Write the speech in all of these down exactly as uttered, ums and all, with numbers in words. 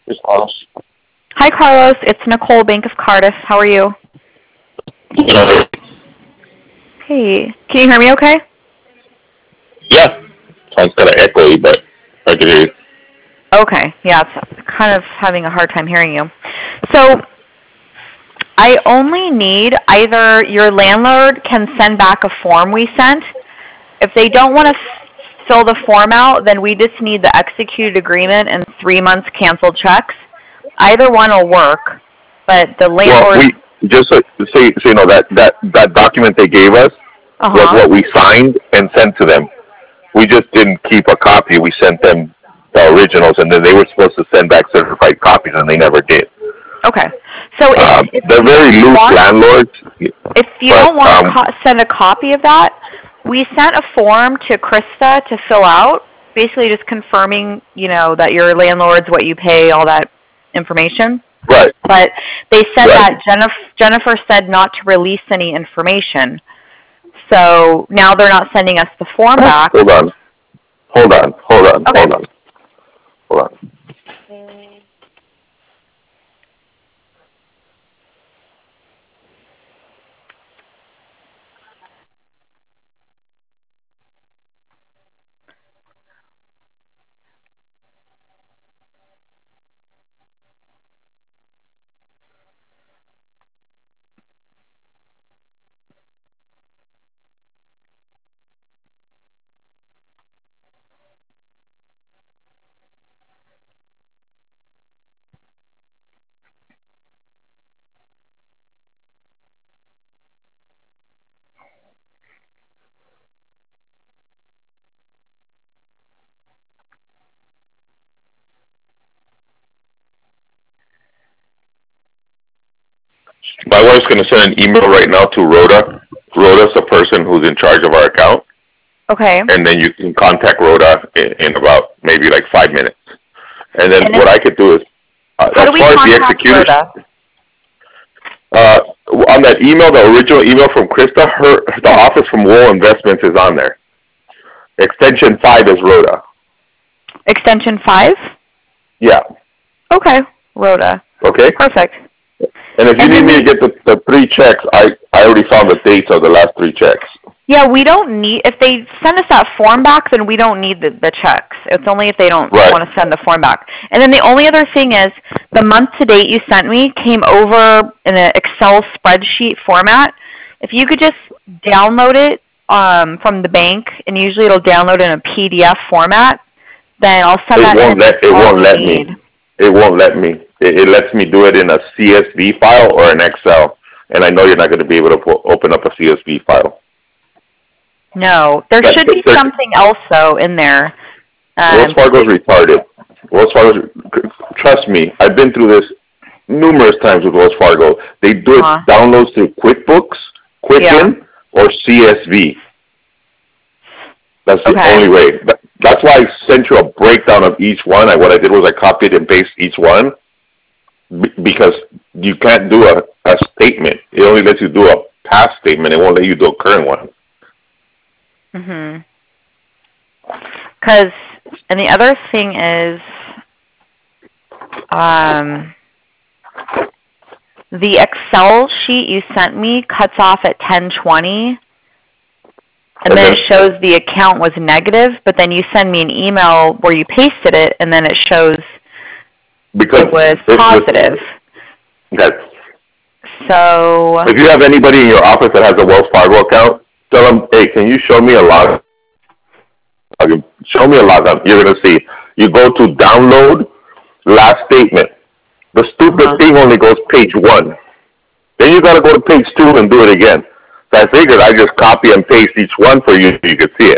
It's Carlos. Hi, Carlos. It's Nicole, Bank of Cardiff. How are you? Yeah. Hey, can you hear me okay? Yeah. Sounds kind of echoey, but I can hear you. Okay. Yeah, it's kind of having a hard time hearing you. So I only need either your landlord can send back a form we sent. If they don't want to f- fill the form out, then we just need the executed agreement and three months canceled checks. Either one will work, but the Well, landlord... we just so, so, you- so you know that that that document they gave us was Uh-huh. what we signed and sent to them. We just didn't keep a copy. We sent them the originals, and then they were supposed to send back certified copies, and they never did. Okay. So if, Um, if they're you very don't loose want... landlords, If you but don't want to um, co- send a copy of that, we sent a form to Krista to fill out, basically just confirming, you know, that your landlord's what you pay, all that information. right, But they said right. that Jennifer, Jennifer said not to release any information. So now they're not sending us the form back. Hold on, hold on, hold on, Okay. hold on, hold on. My wife's going to send an email right now to Rhoda. Rhoda's the person who's in charge of our account, Okay. and then you can contact Rhoda in, in about maybe like five minutes. And then And what I could do is, uh, how as do we far as the contact executors, Rhoda? uh, on that email, the original email from Krista, her the office from Wool Investments is on there. Extension five is Rhoda. Extension five? Yeah. Okay. Rhoda. Okay. Perfect. And if you And need then me we... to get the, the three checks, I I already found the dates of the last three checks. Yeah, we don't need, if they send us that form back, then we don't need the, the checks. It's only if they don't Right. want to send the form back. And then the only other thing is, the month to date you sent me came over in an Excel spreadsheet format. If you could just download it um, from the bank, and usually it'll download in a P D F format, then I'll send It that in. won't let That's it all won't we let need. me. It won't let me. It, it lets me do it in a C S V file or an Excel, and I know you're not going to be able to po- open up a C S V file. No, there But should be there- something else though in there. Wells Um, Fargo's retarded. Wells Fargo's, trust me, I've been through this numerous times with Wells Fargo. They do it uh, downloads through QuickBooks, Quicken, yeah. or C S V. That's the Okay. only way. That- That's why I sent you a breakdown of each one. I, what I did was I copied and pasted each one b- because you can't do a, a statement. It only lets you do a past statement. It won't let you do a current one. Mhm. Because, and the other thing is, um, the Excel sheet you sent me cuts off at ten twenty, and then it Okay. shows the account was negative, but then you send me an email where you pasted it, and then it shows Because it was it, positive. okay. So, If you have anybody in your office that has a Wells Fargo account, tell them, hey, can you show me a log? Show me a log. You're going to see. You go to download last statement. The stupid uh-huh. thing only goes page one. Then you got to go to page two and do it again. So I figured I just copy and paste each one for you so you could see it.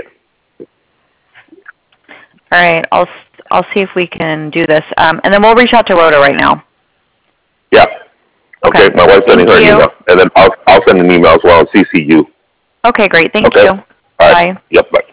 All right, I'll I'll see if we can do this, um, and then we'll reach out to Rhoda right now. Yeah. Okay. Okay. My wife's sending Thank her an you. email, and then I'll I'll send an email as well and C C you. Okay, great. Thank Okay. you. All right. Bye. Yep. Bye.